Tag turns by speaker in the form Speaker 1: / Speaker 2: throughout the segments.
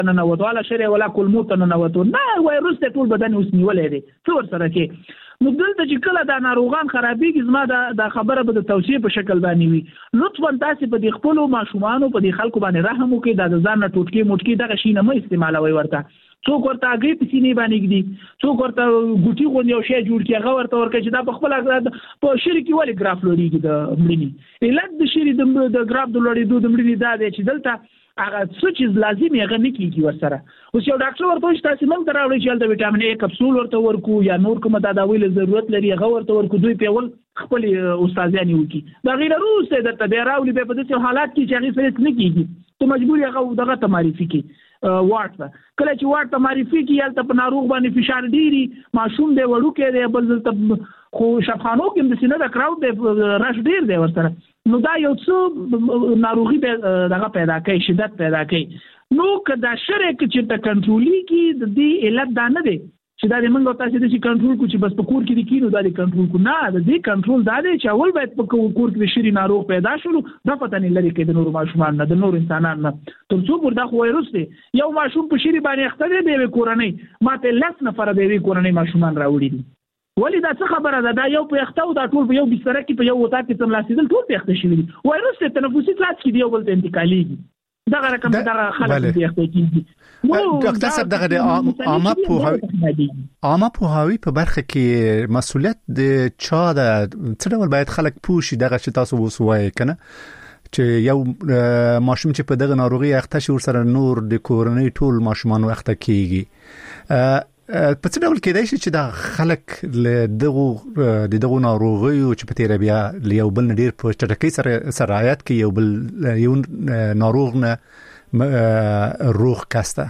Speaker 1: نه وته ولا شری ولا کلمو ته نه وته نه وایروس ته ټول بدن اوس نیولې دي څور سره کې نو دلته چې کله دا ناروغان خرابېږي زما دا خبره به د توصیه په شکل باندې وي لطفا تاسو په دې خپل ماشومان په دې خلکو باندې رحم وکړئ د ځان نه ټوټکي موټکي دغه شي نه مې استعمالوي ورته څوک ورته اگې پسینې باندې کړي څوک ورته ګوټي غوندې یو شی جوړ کړي هغه ورته ورکړي چې دا په خپل په شری کې ولې ګراف لوړیږي د مړینې علت د شری د ګراف د لوړېدو د مړینې دا دی چې دلته هغه څه چې لازم هغه نه کیږي ورسره اوس یو ډاکټر ورته چې تاسو موږ دراوړي چې د وټامین ا کپسول ورته ورکو یا نور کوم تداوی له ضرورت لري هغه ورته ورکو دوی په ول خپل استادان وکي دا غیر روسه د تدراولی په دې حالات کې چې هغه سره نه کیږي ته مجبور هغه دغه تمارفي کې واټ کله چې واټ تمارفي کې یالته په ناروغ باندې فشار ډيري ماشوم دی وړو کې دی بل ته خو شفخانو کې د سینې د کراود دی رش ډیر دی ورسره نو دا یو څه ناروغي دغه پیدا کوي شدت پیدا کوي نو کدا شرک چې د کنټرولي کې د دې علت دا نه دی چې دا موږ تاسو د کنټرول کو چې بس په کور کې کینو دا د کنټرول کو نه د دې کنټرول دا دی چې اول باید په کور کې شری ناروغ پیدا شول دا پته نه لري کې د نور ماشومان نه د نور انسانانو نه تر څو پر دا وایروس دی یو ماشوم په شری باندې اخته دی به کورنۍ ماته لس نفر به کورنۍ ماشومان راوړي دي ولی دا څه خبره ده دا یو په اخته او دا ټول په یو بستر کې په یو وتا کې تملاسیدل ټول په اخته شوی دي وایروس ته تنفسي کلاس کې دی او بل ته انتقالي دا رقم دا خلک دي اخته کیږي
Speaker 2: نو ډاکټر صاحب دغه عامه پوهاوی په برخه کې مسؤلیت د چا د څه ډول باید خلک پوښي دغه چې تاسو وسوای کنه چې یو ماشوم چې په دغه ناروغي اخته شي ورسره نور د کورنۍ ټول ماشومان اخته کیږي په څه ډول کېدای شي چې دا خلک له دغه ناروغي او چې په تیر بیا یو بل ډیر په چټکۍ سره رعایت کوي یو بل یو ناروغ نه روغ کاسته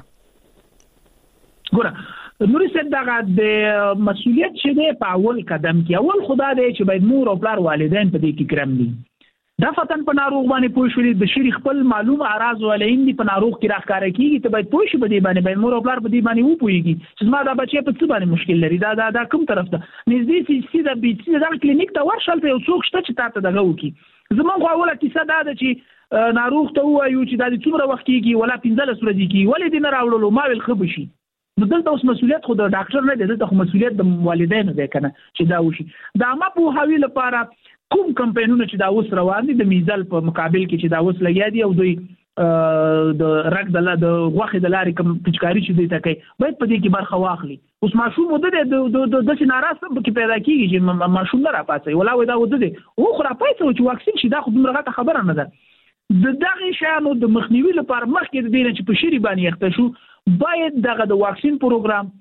Speaker 1: ګوره نور څه دغه د مسؤلیت چې دی په اول قدم کې اول خدای دی چې باید مور او پلار والدین په دې کې ګرم دي دا فتن په ناروغ باندې پوه شولې د شری خپل معلوم اعراض ولین دي په ناروغ کې راخاره کیږي ته باید پوه شي په دې باندې باید مور او پلار په دې باندې وپويږي چې زما دا بچي په څه باندې مشکل لري دا کوم طرف ته نږدې سي دا بیت دا کلینیک ته ورشل په څوک شته چې تاسو دغه وکي زمونږ اوله کیسه دا ده چې ناروغ ته وایو چې دا څومره وخت کېږي ولا 15 ورځې کېږي ولې دې نه راوړلو ما ویل خو بشي نو دلته اوس مسؤلیت خو د ډاکټر نه دی دلته خو مسؤلیت د والدینو دی کنه چې دا وشي دا ما په حوی لپاره کوم کمپاینونه چې دا اوس روان دي د میزل په مقابل کې چې دا اوس لګیا دي او دوی د رګ د غوخه د لارې کوم پچکاری چې دوی تکي باید په دې کې برخه واخلي اوس ماشوم د ناراض کې پیدا کیږي چې ماشوم نه راپاتې ولا ودا ود دي او خو راپاتې چې واکسین شي دا خو دغه خبره نه ده د دغه شانو د مخنیوي لپاره مخکې د دې چې په شری باندې اخته شو باید دغه د واکسین پروګرام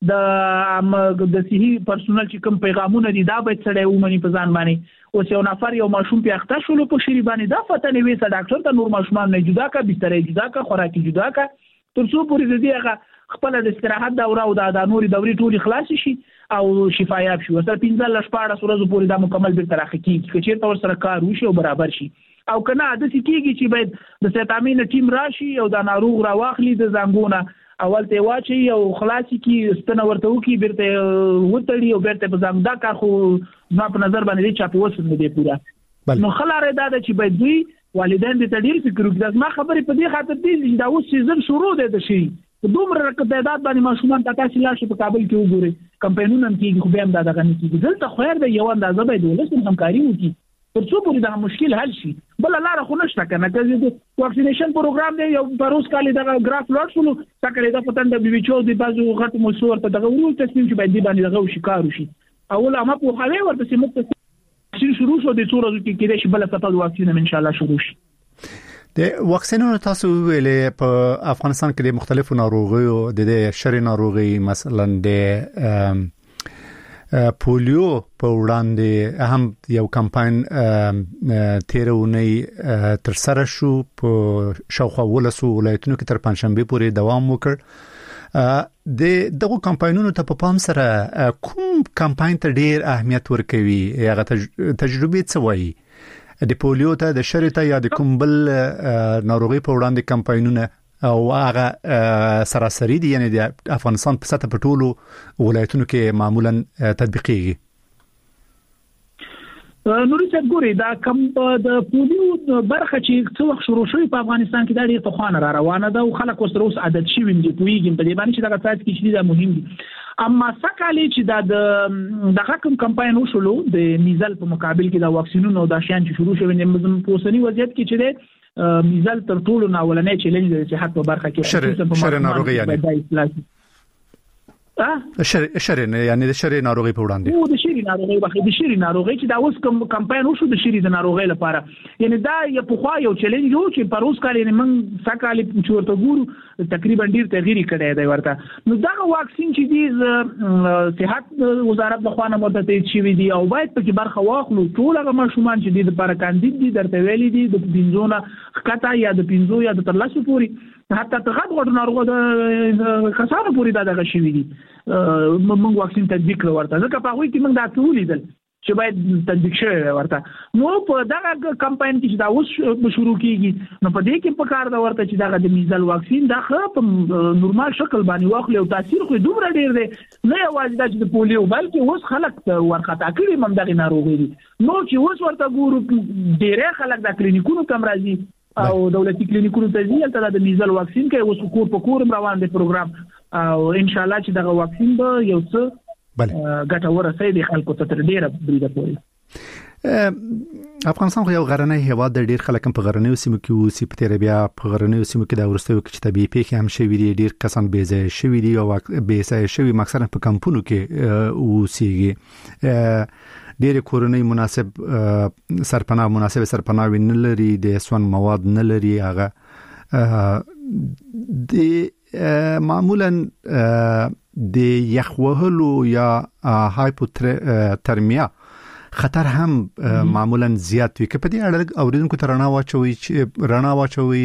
Speaker 1: د صحي پرسونل چې کوم پیغامونه دي دا باید سره ومني په ځان باندې اوس یو نفر یو ماشوم په اخته شول په شری باندې دا فتنه وي چې ډاکټر ته نور ماشومان نه جدا کا بستر جدا کا خوراکي جدا کا تر څو پورې دې هغه خپل د استراحت دوره او د نوري دوري ټولي خلاص شي او شفایاب شي ورته 15 14 ورځې پورې دا مکمل به ترخه کیږي چې تر سره کار وشي او برابر شي او کنه د سکیږي چې باید د سیتامین ټیم راشي او د ناروغ راواخلي د زنګونه اول ته واچي او خلاصي کی ستنه ورته وکي بیرته وټړي او بیرته په ځم دا کار خو ما په نظر باندې چې په وسه نه دی پورا نو خلاره دا چې باید دوی والدین دې تدیر فکر وکړي ما خبرې په دې خاطر دي دا اوس سیزن شروع دی شي دومره تعداد باندې ماشومان تاسو لاشه په کابل کې وګوري کمپاینونه کې خو به هم دا دغه نه کیږي دلته خیر دی یو اندازه به ولسم همکاري وکړي تر څو پورې دا مشکل حل شي بل لار خو نشته کنه چې واکسینیشن پروګرام دی یو پروس کالي دا ګراف لاټ شنو تکړه دا پتن د بي بي چو دی بازو غټ مسور ته دغه ورو تصمیم چې باندې باندې دغه شکار شي اول ما په حاله ورته سمت شروع شو د څو ورځې کې د شبل فتل واکسین ان شاء الله شروع شي
Speaker 2: د واکسینونو تاسو ویلې په افغانستان کې د مختلفو ناروغیو د شری ناروغي مثلا د پولیو په وړاندې هم یو کمپاین تیرونی تر سره شو په شاوخوا ولسو ولایتونو کې تر پنځشنبه پورې دوام وکړ د دغه کمپاینونو ته په پام سره کوم کمپاین ته ډیر اهمیت ورکوي هغه تجربه څه وایي د پولیو ته د شری ته یا د کوم بل ناروغي په وړاندې کمپاینونه او هغه سراسری دي یعنی د افغانستان په سطح په ټولو ولایتونو کې معمولا تطبیقيږي
Speaker 1: نوري څه ګوري دا کم د پولیو برخه چې څو وخت شروع شوی په افغانستان کې دا ډېر په خوانه را روانه ده او خلک اوس روس عادت شي ویني پویږي په دې باندې چې دا سات کې چې دا مهم دي اما سکهالی چې دا د حکم کمپاین وشولو د میزل په مقابل کې دا واکسینونو دا شیان چې شروع شوی نه په اوسنی وضعیت کې چې میزل تر ټولو ناولنې چیلنج د صحت په برخه کې
Speaker 2: شر ناروغي یعنی شرین یعنی د شری ناروغي په وړاندې
Speaker 1: او د شری ناروغي بخې د شری ناروغي چې دا اوس کوم کمپاین وشو د شری د ناروغي لپاره یعنی دا یو په خوا یو چیلنج یو چې پر اوس کال یې من سکهالی چورته ګورو تقریبا ډیر تغییر کړی دی ورته نو دا واکسین چې دی صحت وزارت د خوانه مدته چې دی او باید په کې برخه واخلو ټول هغه مشومان چې دی لپاره کاندید دي درته ویلي دي د 15 خطا یا د 15 یا د 13 پوري حتی تغد ناروغ د کسانو پورې دا دغه شوی دي موږ واکسین تطبیق کړو ورته ځکه په هغه کې موږ دا ټول لیدل چې باید تطبیق شوی ورته نو په دغه کمپاین کې چې دا اوس شروع کیږي نو په دې کې په کار دا ورته چې دغه د میزل واکسین دا په نورمال شکل باندې واخلي او تاثیر خو دومره ډیر دی نه یوازې دا چې د پولیو بلکې اوس خلک ورخطا کړي هم دغه ناروغي دي نو چې اوس ورته ګورو ډیره خلک د کلینیکونو کم راځي او دولتي کلینیکونو ته ځي د میزل واکسین کې اوس کور په کور روان دی پروګرام او ان شاء الله چې دغه واکسین به یو څه ګټور رسېږي د خلکو ته تر ډیره بریده پورې
Speaker 2: افغانستان خو یو غرنی هیواد د ډیر خلک په غرنیو سیمو کې اوسي په تیر بیا په غرنیو سیمو کې د ورستیو کې چې طبيعي پیښې هم شوي دي ډیر کسان بیزه شوي دي او بیزه شوي مکسر په کمپونو کې اوسيږي ډېر کورنۍ مناسب سرپناه نه لري د سون مواد نه لري هغه د معمولا د یخ وهلو یا هایپوترمیا خطر هم معمولا زیات وي که په دې اړه اوریدونکو ته رڼا واچوي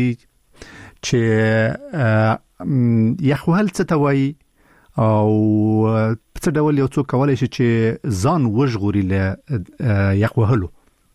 Speaker 2: چې یخ وهل څه ته وایي او څه ډول یو څوک کولای شي چې ځان وژغوري له یخ وهلو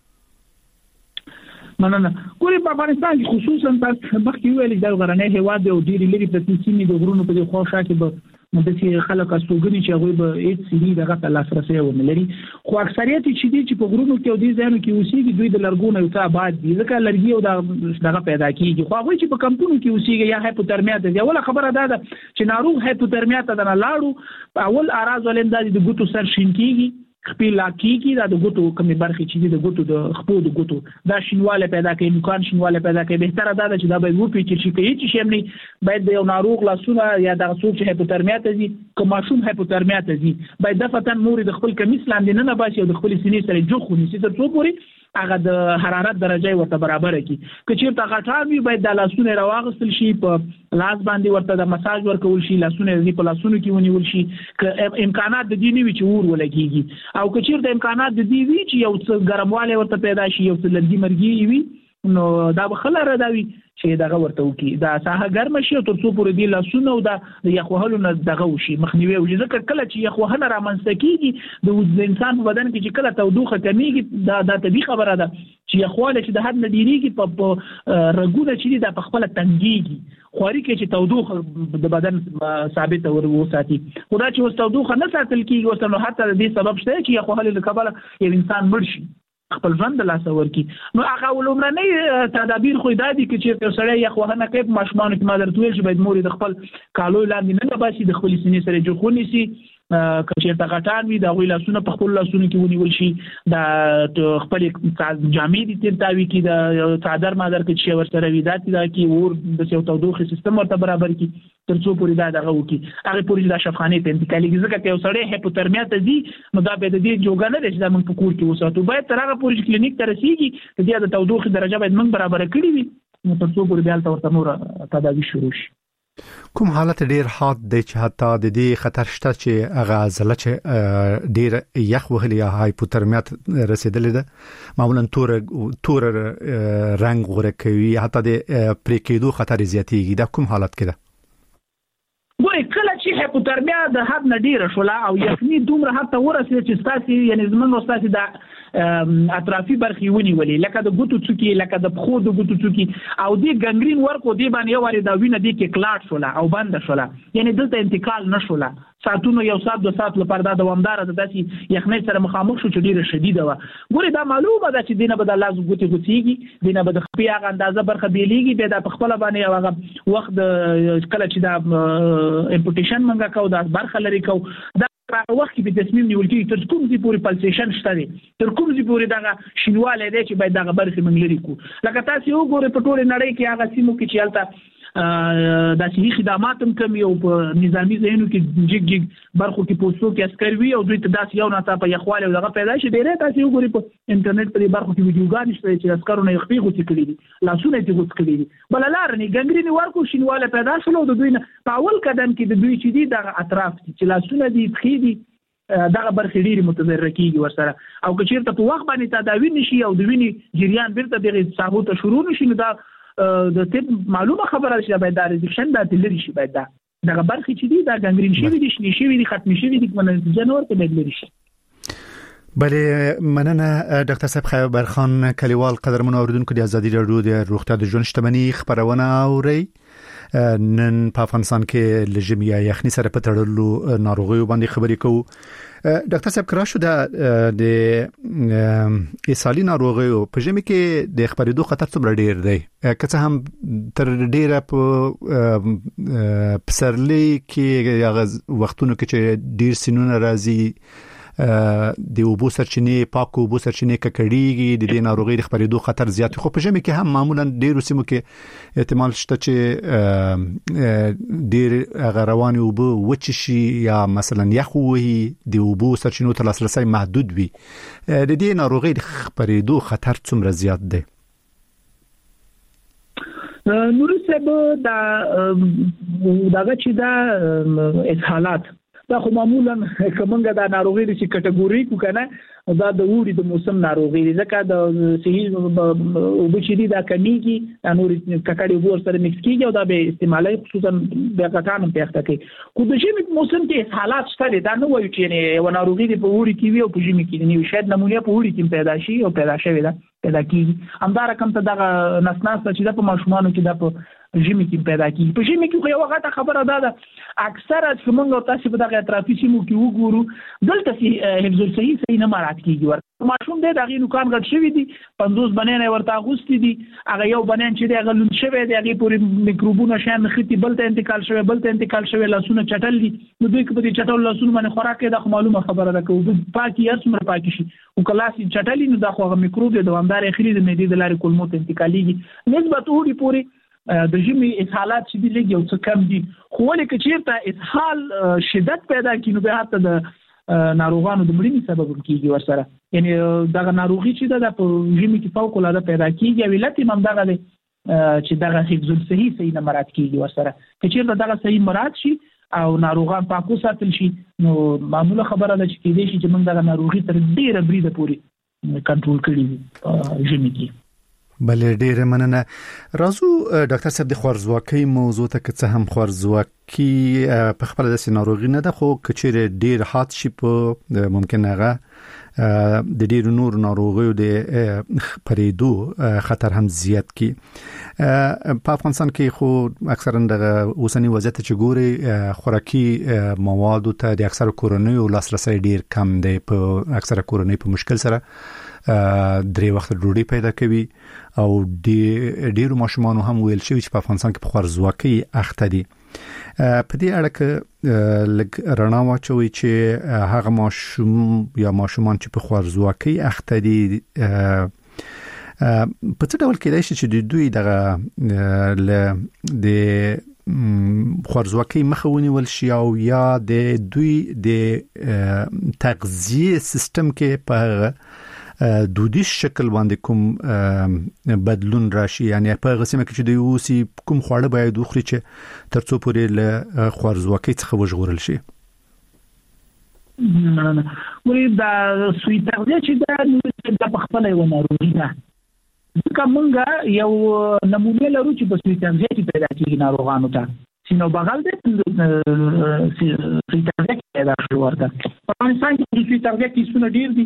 Speaker 1: نه کولی په افغانستان کې خصوصا په مخکې ویل دا غرنی هیواد او ډیری لري په سیمې د غرونو په خوا شا کې به د سي خلک استوګني چې هغه به هیڅ سړي دغه په لاسرسي ونه لري خو اکثریت چې دي چې په غرونو کې او دې ځایونو کې اوسېږي دوی د لرګونو یو څه آباد دي ځکه لرګي او دغه پیدا کیږي خو هغه چې په کمپونو کې اوسېږي یا هایپوترمیا ده اوله خبره ده چې ناروغ هایپوترمیا ته نه لاړو اول اراز ولندازي د ګوتو سر شین کیږي خپل لاکیږي دا د ګوتو کمې برخې چې د ګوتو د خپو د ګوتو دا شینواله پیدا کوي امکان شینواله پیدا کوي بهتره ده چې دا به وپی چې کوي چې شمني باید د یو ناروغ لاسونه یا د څوک چې هایپوترمیا ته دي کوم ماشوم هایپوترمیا ته دي باید د فتن مور د خپل کمیس لاندې نه باسي او د خپل سینې سره جوخ ونیسي تر څو پوري هغه د حرارت درجه ورته برابر کی که چیرته غټاوي باید د لاسونه راوغستل شي په لاس باندې ورته د مساج ورکول شي لاسونه دې په لاسونو کې ونیول شي که امکانات د دې نیوي چې ور ولګيږي او که چیرته امکانات د دې وی چې یو څه ګرمواله ورته پیدا شي یو څه لږی مرګي وي نو دا بخله راځي چې دغه ورته وکي دا ساحه ګرم شي تر څو پورې دی لاسونه او د یخوهلو نه دغه وشي مخنیوي او ځکه کله چې یخوهنه را منځکیږي د انسان په بدن کې چې کله تودوخه کمیږي دا طبيعي خبره ده چې یخواله چې د حد نه ډیریږي په رګونه چې د خپل تنګيږي خوري کې چې تودوخه د بدن ثابت وساتي خدا چې اوس تودوخه نه ساتل کیږي اوس نو حتی د دې سبب شته چې یخوهله د کبله یو انسان مړ شي خپل ژوند د لاس ورکی نو هغه ولومړنۍ تدابیر خو دادي چې سړی یخوهنه کوي ماشومان کې مادر تویل چې باید مور د خپل کالو لاندې نه باسي د خپل سینې سره جوخونی سي کچې تا غټان وي دا غوي لاسونه په خپل لاسونه کې ونیول شي دا خپل جامې دي ترتاوي کې دا صادر مادر کې چې ورسره وي دا کې ور د یو تودوخه سیستم ورته برابر کی تر څو پورې دا دغه وکي هغه پورې دا شفخانه ته انتقالي ځکه چې سړی هایپوترمیا ته دي نو دا به د دې جوګه نه دي چې موږ په کور کې وساتو باید تر هغه پورې کلینیک ته رسیږي د دې د تودوخه درجه باید موږ برابر کړی وي نو تر څو پورې بیا ورته نور تداوی شروع شي
Speaker 2: کوم حالت ډیر حاد دی چې حتی د دې خطر شته چې هغه عضله چې ډیر یخ وهلی یا هایپوترمیا رسیدلې ده معمولا تور رنگ غوړه کوي حتی د پریکېدو خطر زیاتېږي دا کوم حالت کې ده
Speaker 1: وای کله چې هایپوترمیا د حد نه ډیره شولا او یخني دومره حتی ورسېږي چې ستاسو یعنی زمونږ ستاسو د اطرافي برخې ونیولې لکه د ګوتو څوکي لکه د پخو د ګوتو څوکي او دی ګنګرین ورکو دی باندې یو وری دا وینه دی کې کلاټ شوله او بند شوله یعنی دلته انتقال نشوله ساعتونو یو ساعت 2 ساعت لپاره دا دوامدار د داسې یخنۍ سره مخامخ شو چې ډیره شدیده و ګوري دا معلومه ده چې دینه به د لاس ګوتې غوتیږي دینه به د خپې هغه اندازه برخه بیلیږي به د خپل باندې هغه وخت کله چې دا امپوټیشن منګه کو دا برخه لري کو دا وخت کې به تصمیم نیول کېږي تر کوم ځای پورې پلسیشن شته دي تر کوم ځای پورې دا شینواله دی چې باید دا برخه منګ لري کو لکه تاسو وګورئ په ټوله نړۍ کې هغه سیمو کې چې البته د صحي خدمات هم کم یو په نظامی ځایونو کې جګ جګ برخو کې پوسټو کې عسكر وي او دوی ته داس یو ناڅه په یخواله دغه پیدا شي ډیره تاسو وګورئ په انټرنیټ په برخو کې ویډیوګانې شته چې عسكرونه یې خپې غوڅ کړي دي لاسونه یې غوڅ کړي دي بل لار نه ګنګرین ورکو شینواله پیدا شول د دوی په اول قدم کې د دوی چې دي د اطراف چې لاسونه دي خې دي دغه برخې ډېری متضرر کیږي ورسره او که چیرته په وخت باندې تداوی نشي او د وینې جریان بیرته دغه ثابت شروع نشي نو دا د طب معلومه خبره ده چې باید د ریزکشن د لري شي باید دغه برخې چې دي دا ګنګرین شي دي شنی شي دي ختم شي دي کنه جنور ته باید لري شي
Speaker 2: بله مننه ډاکټر صاحب خیبر خان کلیوال قدرمن اوریدونکو د ازادي رادیو د روغتیا د ژوند شتمنۍ خبرونه اوري نن په افغانستان کې لږه یا یخني سره په تړلو ناروغیو باندې خبرې کوو ډاکټر صاحب کرا شو د اسهالي ناروغیو په ژمي کې د خبرېدو خطر څومره ډیر دی که څه هم تر ډیره په پسرلی کې هغه وختونو کې چې ډیر سینونه راځي د اوبو سرچینې پاکو اوبو سرچینې ککړېږي د دې ناروغي د خبرېدو خطر زیات خو په ژمي کې هم معمولا ډېر سیمو کې احتمال شته چې ډېر هغه رواني اوبو وچ شي یا مثلا یخ وي د اوبو سرچینو ته لاسرسي محدود وي د دې ناروغي د خبرېدو خطر څومره زیات دی
Speaker 1: نور څه دا چې دا اسهالات دا خو معمولا کومه دا ناروغي چې کټګوري کو کنه دا د ووري د موسم ناروغي ځکه د صحي او بچی دا کمیږي نور ککړې وور سره مکس کیږي او دا به استعمالي خصوصا د کټانو په اخته کې کو د ژمي موسم کې حالات شته دا نه وایي چې نه و ناروغي په ووري کې وي او په ژمي کې نه شاید نمونه په ووري کې پیدا شي او پیدا شوی دا پیدا کیږي همدا رقم ته دا نسناس چې د په ماشومانو کې دا په ژمي کې پیدا کیږي په ژمي کې یو غټه خبره ده اکثره چې موږ تاسو په دغه اطرافي سیمو کې وګورو دلته حفظ صحیح نه مراد کیږي ورته ماشوم دې دغه نوکان غټ شوی دي 50 بنانه ورته اغوستي دي هغه یو بنان چې دغه لون شوی دی هغه پورې میکروبونه شان ختی بلته انتقال شوی لاسونه چټل دي نو دوی په دې چټل لاسونه باندې خوراک د معلومه خبره ده کوو پاکي اسمر پاکي شي او کلاس چټل نو دا خو میکروب د دوامدار اخري د معدې د لارې کولمو ته انتقاليږي نسبت اوري پوري د ژمي اسهالات چې دی لګي او څه کم دي خو ولکه چیرته اسهال شدت پیدا کینو به حتی د ناروغانو د مړینې سبب کیږي ورسره یعنی دا ناروغي چې د ژمي کې فوق العاده پیدا کیږي او علت هم دغه دی چې دغه حفظ صحیح نه مراد کیږي ورسره چې چیرته دغه صحیح مراد شي او ناروغان پاکو ساتل شي نو معموله خبره ده چې کېدې شي چې موږ دغه ناروغي تر ډیره بریده پورې کنټرول کړي ژمي کې
Speaker 2: بله ډیره مننه راځو ډاکټر صاحب د خوارزواکۍ موضوع ته که څه هم خوارزواکي په خپل د ناروغي نه ده خو کچېره ډیر حاد شي په ممکن هغه د ډیرو نور ناروغیو د خپرېدو خطر هم زیات کی په افغانستان کې خو اکثرا د اوسنی وضعیت چې ګوري خوراکي موادو ته د اکثر کورنیو لاسرسي ډیر کم دی په اکثر کورنۍ په مشکل سره درې وخت ډوډۍ پیدا کوي او ډیرو ماشومانو هم ویل شوی چې په افغانستان کې په خوارزواکۍ اخته دي په دې اړه کې لږ رڼا واچوي چې هغه ماشوم یا ماشومان چې په خوارزواکۍ اخته دي په څه ډول کېدای شي چې دوی دغه د خوارزواکۍ مخه ونیول شي او یا د دوی د تغذیه سیستم کې په دودیش شکل باندې کوم بدلون راشي یعنی په غسمه کې چې د اوسي کوم خواړه باید وخوري چې ترڅو پورې له خوارزواکۍ څخه وژغورل شي
Speaker 1: نه ولې دا سوی تغذیه چې دا په خپل یو ناروغي ده ځکه موږ یو نمونه لرو چې په سوی تغذیه کې پیدا کیږي ناروغانو ته سینو بغل دې سوی تغذیه پیدا شو ورته په افغانستان کې سوی تغذیه کې څونه ډیر دي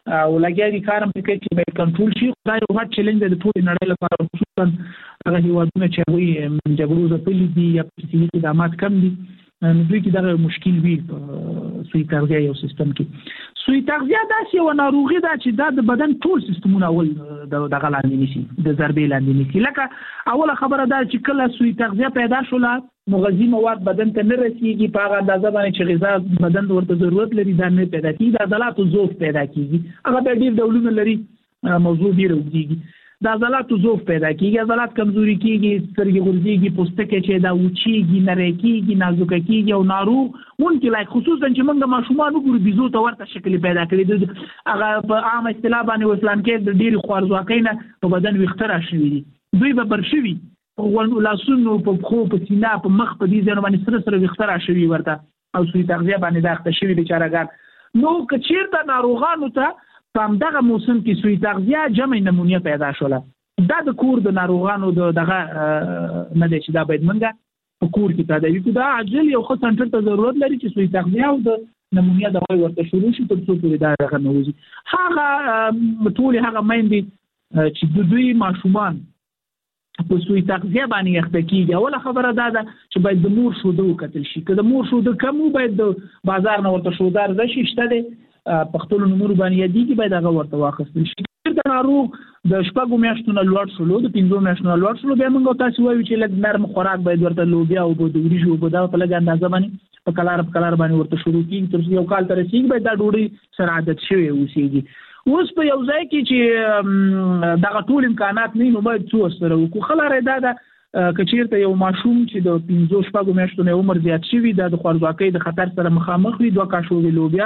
Speaker 1: او لګیا دي کارم کوي چې باید کنټرول شي. دا یو غټ چیلنج دی د ټول نړۍ لپاره، خصوصا هغه هیوادونه چې هغوی جګړو ځپلي دي یا په سیاسي اقدامات کم دي، دوی کې دغه مشکل وي په سوی تغذیه یو سیستم کې. سوی تغذیه داسې یوه ناروغي ده چې دا د بدن ټول سیستمونه اول دغه لاندې نیسي، د ضربې لاندې نیسي. لکه اوله خبره ده چې کله سوی تغذیه پیدا شوله نو غذایي مواد بدن ته نه رسیږي په هغه اندازه باندې چې غذا بدن ورته ضرورت لري، دا نه پیدا کېږي. د عضلاتو ضعف پیدا کېږي، هغه بیا ډېر ډولونه لري، موضوع ډېره اوږدېږي. د عضلاتو ضعف پیدا کېږي، عضلات کمزوري کېږي، سترګې غورځېږي، پوستکی چې دا وچېږي، نری کېږي، نازکه کېږي او ناروغ مونږ لایک خصوصا چې موږ د ماشومان وګورو بیزو ته ورته شکل پیدا کړي. هغه په عام اصطلاح باندې وفلان کې د ډېرې خوارځواکۍ نه په بدن ویښته راشوي دي، دوی به بر شوي په لاسونو، په پښو، په سینه، په مخ، په دې ځایونو باندې سره سره ویښته راشوي ورته او سوی تغذیه باندې دا اخته شوي بیچارهګان. نو که چېرته ناروغانو ته په همدغه موسم کې سوی تغذیه جمع نمونیا پیدا شوله، دا د کور د ناروغانو دغه نه دی چې دا باید موږ په کور کې تداوي کړو. دا عاجل یو ښه سنټر ته ضرورت لري چې سوی تغذیه او د نمونیا دوا ورته شروع شي تر څو پورې دا دغه نه وځي. هغه ټولې هغه میندې چې د دوی ماشومان په سوی تغذیه باندې اخته کېږي، اوله خبره دا ده چې باید د مور شوده وکتل شي. که د مور شوده کم و باید د بازار نه ورته شوده راشي، شته دی په خپلو نومونو باندې یادېږي، باید هغه ورته واخیستل شي. د ناروغ د 6 میاشتو نه لوړ شولو، د 5 میاشتو نه لوړ شولو، بیا موږ تاسو وایو چې لږ نرم خوراک باید ورته لوبیا او د وریجو اوبه دا په لږ اندازه باندې په کلار باندې ورته شروع کېږي تر څو یو کال ته رسېږي، باید دا ډوډۍ سره عادت شوې اوسېږي. اوس په یو ځای کې چې دغه ټول امکانات نه وي نو باید څه ورسره وکړو. ښه لاره دا ده که چېرته یو ماشوم چې د 5-6 میاشتو نه عمر زیات شوي، دا د خوارځواکۍ د خطر سره مخامخ وي، 2 کاشوغې لوبیا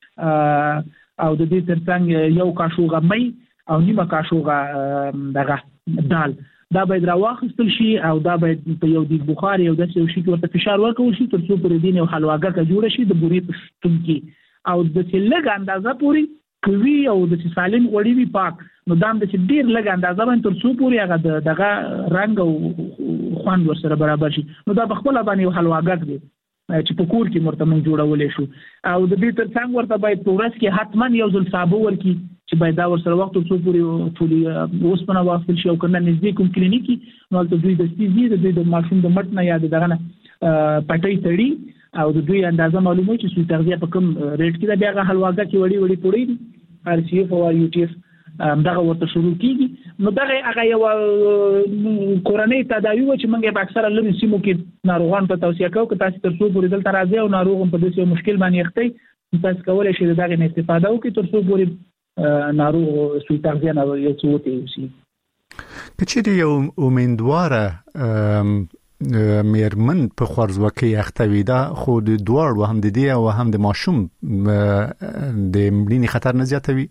Speaker 1: او د دې ترڅنګ 1 کاشوغه می او نیمه کاشوغه دغه دال، دا باید راواخیستل شي او دا باید په یو دیګ بخار یو داسې یو شي کې ورته فشار ورکول شي تر څو پورې دین یو حلواګه جوړه شي د بورې په شتون کې، او د چې لږ اندازه پورې کوي او د چې سالم غوړي وي پاک، نو دا د چې ډېر لږ اندازه باندې تر څو پورې هغه دغه رنګ او خوند ورسره برابر شي، نو دا په خپله باندې یو حلواګک دی چې په کور کې مرته موږ جوړولی شو. او د دې ترڅنګ ورته باید په ورځ کې حتما یو ځل سابه ورکړي چې باید دا ورسره وخت څو پورې ټولې اوسپنه واخیستل شي، او که نه نږدې کوم کلینیک وي نو هلته دوی دستي ځي، د دوی د ماشوم د مټ نه یا د دغه نه پټۍ تړي او د دوی اندازه معلوموي چې سوی تغذیه په کوم ریټ کې ده. بیا هغه حلواګه کې وړي پوړی دي RCF او UTF دغه ورته شروع کېږي. نو دغه هغه یو کورنۍ تداوي وه چې موږ یې په اکثره لرې سیمو کې ناروغانو ته توصیه کوو که تاسې تر څو پورې دلته راځئ او ناروغ هم په داسې یو مشکل باندې اخته وي، تاسې کولی شئ د دغې نه استفاده وکړئ تر څو پورې ناروغ سوی تغذیه نه یو څه وتېوسي.
Speaker 2: که چېرې یو امیندواره میرمن په خوارځواکۍ اخته وي، دا خو د دواړو هم د دې او هم د ماشوم د مړینې خطر نه زیاتوي؟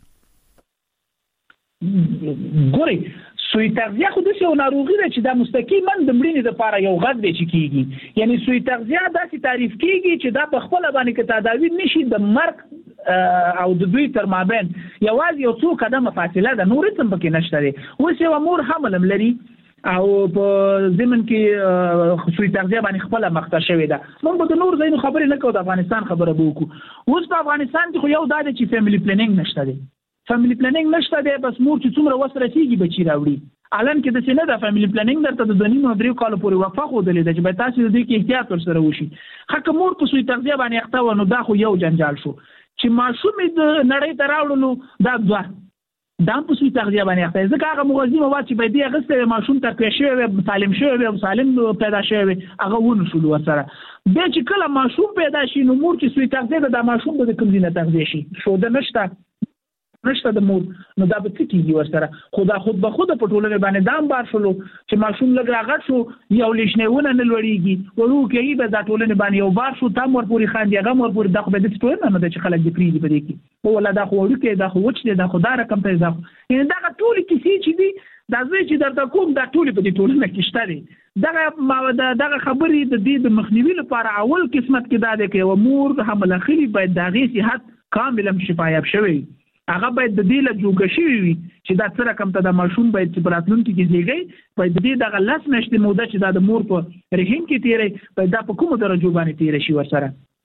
Speaker 1: ګورئ، سوی تغذیه خو داسې یو ناروغي ده چې دا مستقیما د مړینې دپاره یو غږ دی چې کېږي. یعنی سوی تغذیه داسې تعریف کېږي چې دا په خپله باندې که تداوي نه شي د مرګ او د دوی تر مابین یوازې یو څو قدمه فاصله ده، نور هېڅ هم پکې نشته دی. اوس یوه مور حمل هم لري او په ضمن کې سوی تغذیه باندې خپله مخته شوې ده. موږ به د نور ځایونو خبرې نه کوو، د افغانستان خبره به وکړو. اوس په افغانستان کې خو یو دا دی چې فیملی پلانینګ نشته دی، فیملی پلانینګ نشته دی، بس مور چې څومره وس رسېږي بچي راوړي. الان کې داسې نه ده، فیملی پلانینګ درته د 2.5-3 کالو پورې وقفه ښودلې ده چې باید تاسې د دې کې احتیاط ورسره وشي. ښه که مور په سوی تغذیه باندې اخته وه نو دا خو یو جنجال شو، چې ماشوم یې د نړۍ ته راوړلو دا دوه دا هم په سوی تغذیه باندې اخته. ځکه هغه مغذي مواد چې باید یې اخیستی وي، ماشوم تقویه شوی وي، سالم شوی وي او سالم پیدا شوی وي، هغه ونه شولو ورسره. بیا چې کله ماشوم پیدا شي نو مور چې سوی تغذیه ده، دا ماشوم به د کوم ځای نه تغذیه شي، شوده نشته د مور، نو دا به څه کېږي ورسره؟ خو دا خود به خوده په ټولنې باندې دا هم بار شولو چې ماشوم لږ راغټ شو، یو لیشنیونه نه لوړېږي، وړوکی به دا ټولنې باندې یو بار شو، تا هم ورپورې خاندي، هغه هم ورپورې. دا خو به داسې ټولنه نه ده چې خلک دې پرېږدي په دې کې، هو والله دا خو وړوکی، دا خو وچ دی، دا خو دا رقم ته، دا خو یعنې دغه ټولې کیسې چې دي دا زه چې درته کوم دا ټولې په دې ټولنه کې شته دي. دغه خبرې د دې د مخنیوي لپاره اول قسمت کې دا دی که یوه مور حمل اخلي باید د هغې صحت کاملا شفایاب شوی، هغه باید د دې له جوګه شوي وي چې دا څه رقم ته د ماشوم باید چې په راتلونکي کې زیږی، باید د دې دغه 10 میاشتې موده چې دا د مور په رحم کې تېری، باید دا په کومو درجو باندې تېره شي ورسره.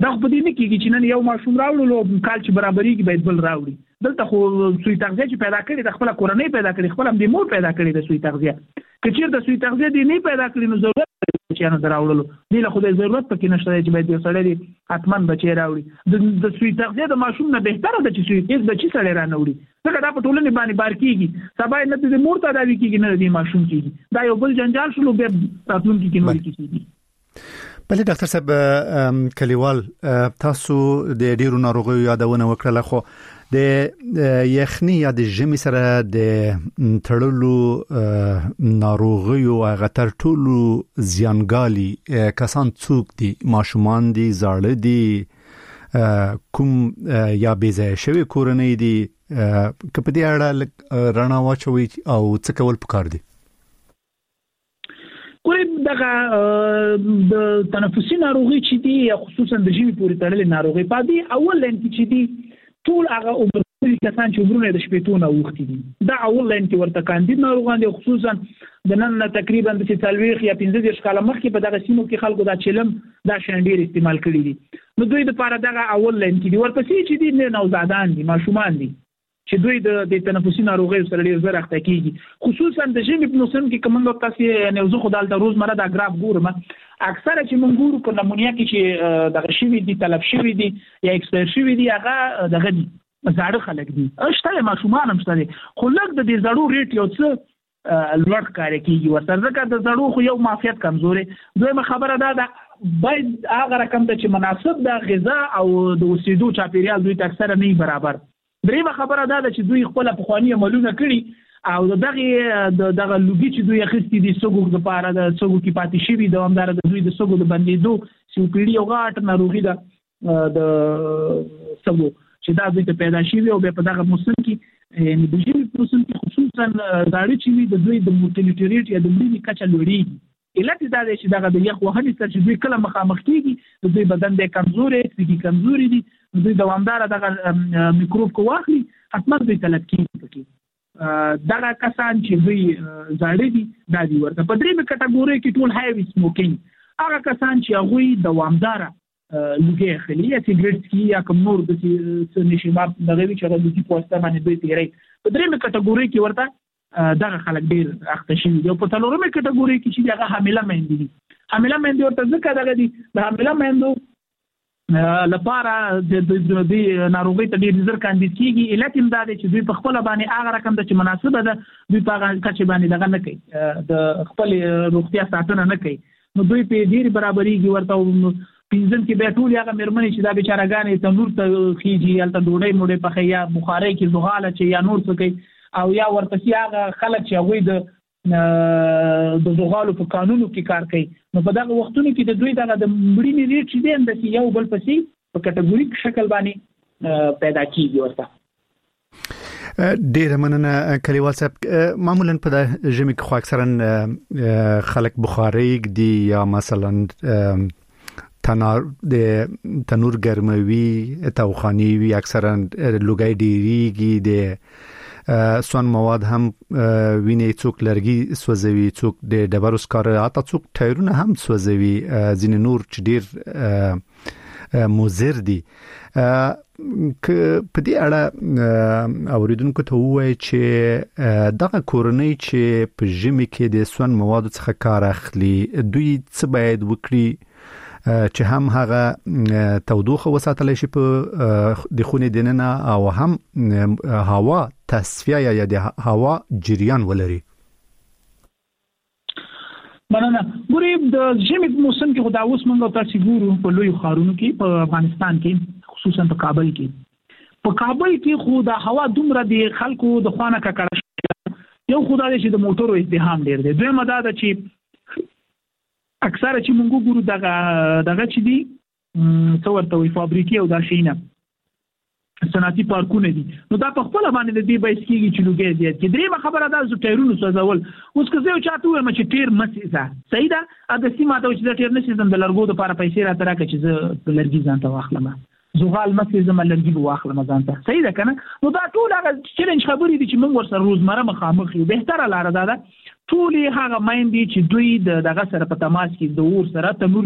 Speaker 1: دا په دې نه کېږي چې نن یو ماشوم راوړلو کال چې برابرېږي باید بل راوړي. دلته خو سوی تغذیه چې پیدا کړي د خپل کورنۍ پیدا کړي، خپل هم د مور پیدا کړي د سوی تغذیه. که چېرته د سوی تغذیه دې نه پیدا کړي نو ضرورت چې نه راوړلو دې له خدای ضرورت پکې نشته چې باید یو سړی حتما بچی راوړي. د سوی تغذیه د ماشوم نه بهتره ده چې سوی هیڅ بچی سړی را نه وړي، ځکه دا په ټولنې باندې بار کېږي، سبا نه د مور تداوي کېږي نه د ماشوم کېږي. دا یو بل جنجال شلو بیا راتلونکي کې نورې کیږي.
Speaker 2: بله ډاکټر صاحب کلیوال تاسو د ډیرو ناروغیو یادونه وکړه، خو د یخني یا د ژمي سره د تړلو ناروغیو هغه تر ټولو زیانګالي کسان څوک دي؟ ماشومان دي، زاړه دي، کوم یا بې ځایه شوي کورنۍ دي؟ که په دې اړه رڼا واچوي او څه کول پکار دي؟
Speaker 1: کوم دغه د تنفسي ناروغي چې دي خصوصا د ژمي پورې تړلې ناروغي په دې اول لاین کې چې دي ټول هغه عمر کسان چې عمرونه د شپې نه وختي دي، دا اول لاین کې ورته کاندید ناروغان دي. خصوصا د نن تقریبا د 40 یا 15 کال مخکې په دغه سیمو کې خلکو دا چلم دا شانډیر استعمال کړی دي، نو دوی د لپاره دغه اول لاین کې دي. ورپسې چې دي نوزادان دي، ماشومان دي چې دوی د تنفسي ناروغیو سره ډېر زر اخته کیږي. خصوصا د ژمي په موسم کې کومه تاسو نه زه خدای د روزمره د ګراف ګورم، اکثره چې موږ ګورو په نمونیا کې چې دغه شوی دي، تلف شوی دي یا ایکسپایر شوی دي، هغه دغه دي زاړه خلک دي، اشته ماشومان هم شته، خو لږ د دې زړو ریټ یو څه لوړ کار کوي ورته، ځکه د زړو خو یو معافیت کمزوري. دویمه خبره ده باید هغه رقم ته چې مناسب د غذا او د اوسېدو چاپیریال دوی ته اکثره نه برابر. دریمه خبره ده چې دوی خپل پخوانی عملونه کړي او دغه لوګي چې دوی اخیستي دي سګو د پاره د سګو کې پاتې شي د همدار د دوی د سګو د بندېدو سیوپیډي او غاټ ناروغي ده د سګو چې دا دوی ته پیدا شي او په دغه موسم کې یعنی د ژمي په موسم کې خصوصا زاړه چې وي د دوی د موټیلیټی ریټ یا د مړینې کچه لوړېږي. علت دا دی چې دغه د یخ وهنې سره چې دوی کله مخامخ کېږي د دوی بدن د کمزوري سږي کمزوري دي، دوی دوامداره دغه میکروب کو واخلي حتما دوی تلف کېږي. دغه کسان چې دوی زاړه دي دا دي ورته په درېمه کټګورۍ کې ټول هایوي سموکینګ، هغه کسان چې هغوی دوامداره لوګي اخلي یا سیګریټ څکي یا کوم نور د نشیمات دغه وی چې د په واسطه باندې دوی تیری. په درېمه کټګورۍ کې ورته دغه خلک ډېر اخته شوي دي. په څلورمه کټګورۍ کې چې هغه حامله میندې دي، حامله میندې ورته ځکه دغه دي د حامله میندو لپاره د ناروغۍ ته ډېر زر کاندید کېږي. علت یې دا دی چې دوی په خپل باندې هغه رقم ده چې مناسبه ده دوی په هغه کچې باندې دغه نه کوي، د خپل روغتیا ساتنه نه کوي، نو دوی په ډېر برابرېږي ورته. پنځم کې بیا ټول هغه مېرمنې چې دا بیچارهګانې تنور ته خېږي، هلته ډوډۍ موډۍ پخوي یا بخارۍ کې زغاله چې یا نور څه کوي، او یا ورپسې هغه خلک چې هغوی د زغالو په قانونو کې کار کوي، نو په دغه وختونو کې د دوی دغه د مړینې ریټ چې دی همداسې یو بل پسې په کټګوریک شکل باندې پیدا کېږي ورته.
Speaker 2: ډیره مننه کلیوال صاحب. معمولا په ژمي کې خو اکثرا خلک بخارۍ ږدي یا مثلا تنور ګرموي، توخاني وي، اکثرا لوګي ډیریږي، د سون مواد هم ویني، څوک لرګي سوځوي، څوک د ډبرو سکاره، حتی څوک ټایرونه هم سوځوي، ځینې نور چې ډیر مضر دي. په دې اړه اوریدونکو ته ووایي چې دغه کورنۍ چې په ژمي کې د سون موادو څخه کار اخلي دوی څه باید وکړي چې هم هغه تودوخه وساتل شي په د خونې دننه او هم هوا تصفیه یا د هوا جریان ولري؟
Speaker 1: مننه. ګوري د ژمي موسم کې خو دا اوس موږ تاسو ګورو په لوی ښارونو کې په افغانستان کې خصوصا په کابل کې خو د هوا دومره د خلکو د خوانه ککړه یو خدای چې د موټرو ازدحام ډیر دی. دویمه دا ده چې اکثره چې موږ ګورو دغه چې دي څه ورته وي فابریکې او دا شیونه صنعتي پارکونه دي، نو دا په خپل باندې د دې بایس کېږي چې لوګي زیات کې. درېمه خبره دا چې ټایرونو سوځول. اوس که زه یو چاته وایم چې ټیر مسیزه صحیح ده، د سیمه ته چې ټیر نشم د لرګو لپاره پیسې راته راکړه چې زه لرګي ځان ته واخلم، زغال مسیزه لرګي به واخلم ځان ته، صحیح ده کنه. نو دا ټول هغه چیلنج خبرې دي چې موږ ورسره روزمره مخامخ یو. بهتره لاره دا ده ټول هغه مایندې چې دوی دغه سره په تماس کې د اور سره تنور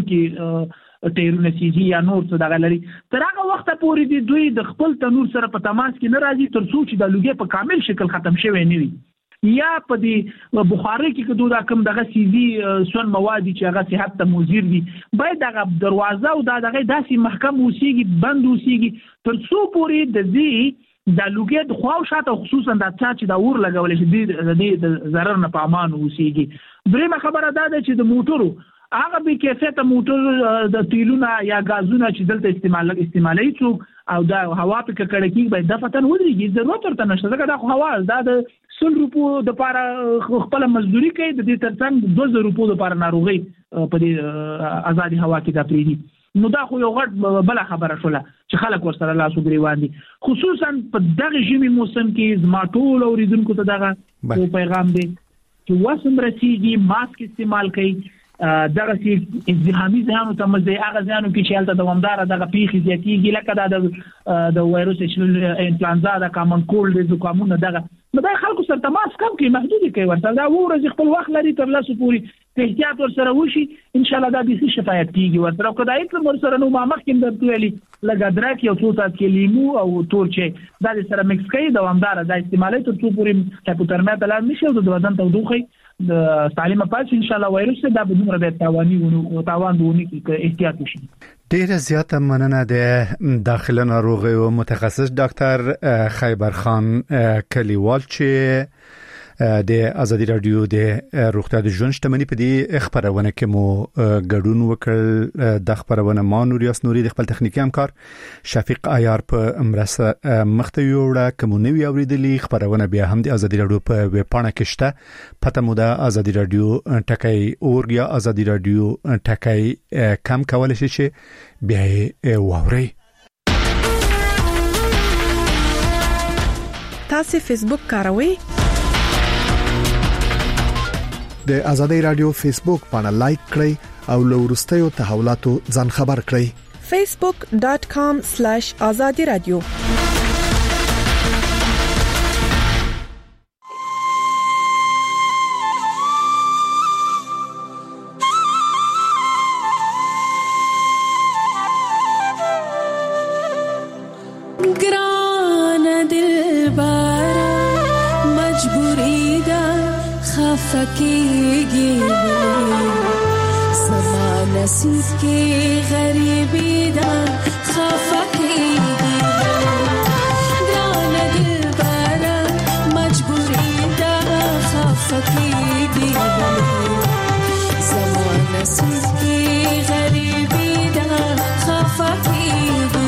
Speaker 1: کې ټیرونه سیږي یا نور څه دغه لري تر هغه وخت پورې دوی د خپل تنور سره په تماس کې نه راځي تر څو چې د لوګي په کامل شکل ختم شوی نه وي یا په دې بخاري کې کدو دا کم دغه سیزي سون مواد چې هغه صحت ته مضر دي باید دغه دروازه او دغه داسې محکم اوسېږي بند اوسېږي تر څو پورې د دې د لوګي د خواو شاته خصوصا د چې د اور لګول شي د ضرر نه په امان اوسېږي درېمه خبره دا ده چې د موټرو هغه به کیفیت موټر د تیلونه یا غازونه چې دلته استعمالي څوک او دا هوا په کړکۍ باید د فتن ودرېږي ضرورت ورته نشته ځکه دا هوا دا د 100 روپو د لپاره خپل مزدوري کوي د دې ترڅنګ 2000 روپو د لپاره ناروغي په دې آزادي هوا کې دا پریږي نو دا خو یو غټ بل خبره شوله چې خلک ورسره لاس وګریوان دي خصوصا په دغه ژمي موسم کې زما ټول اوریدونکو ته دغه پیغام دی چې وسم رسیږي ماسک استعمال کړئ دغه سي ازدحامي ځانو ته مزه هغه ځانو کې چې حالت دوامدار دغه پیخي زیاتیږي لکه د وایروس انفلونزا د کامن کولډ د زکامونو دغه نو دا خلکو سره تماس کم کې محدود کوي ورته دا ورځ خپل وخت لري تر لاسو پوری ته احتیاط ورسره وشي ان شاء الله دا به شفایت کیږي ورته کدا ایت ورسره نو ما مخکې درته ویلي لګا درک یو څو سات کې لیمو او تور چې دا سره مکس کوي دوامدار د استعمالي تر څو پوری هایپوترمیا تلل نشي د بدن تودوخه د سالمه پاتې ان شاء الله وایروس دا به دومره د تاوان دونی کې احتیاط وشي
Speaker 2: ډیره زیاته مننه د داخله ناروغي او متخصص ډاکټر خیبر خان کلیوال چې د ازادي رادیو د روغتیا د ژوند شتمنۍ په دې خبرونه کې مو ګډون وکړ د خبرونه ما نوریاس نوري د خپل تخنیکی همکار شفیق عیار په مرسته مخته یوړه کوم نوی اوریدلې خبرونه بیا هم د ازادي رادیو په ویب پاڼه کې شته پته مو د ازادي رادیو ټکای اورګیا ازادي رادیو ټکای کم کول شي چې بیا ووري
Speaker 3: تاسو فیسبوک کاروئ
Speaker 4: د ازادي رادیو فیسبوک باندې لایک کړئ او له ورستیو تحولاتو ځان خبر کړئ
Speaker 3: facebook.com/azadi radio
Speaker 5: फकीगी समा नसीब की गरीबी दा खफकीगी गाना दिल बारा मजबूरी दा खफकीगी समा नसीब की गरीबी दा खफकीगी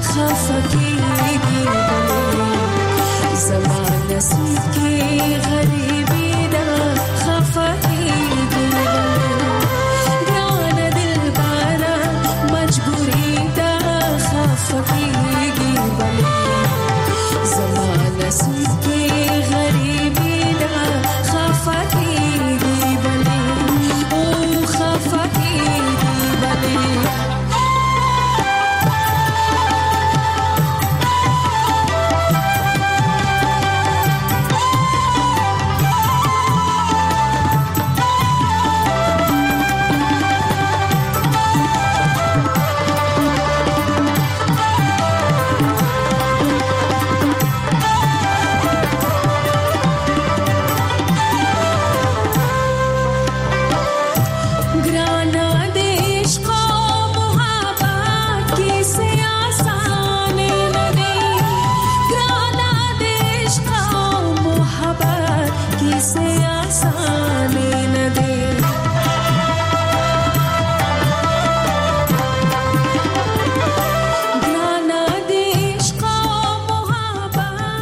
Speaker 5: नसीब की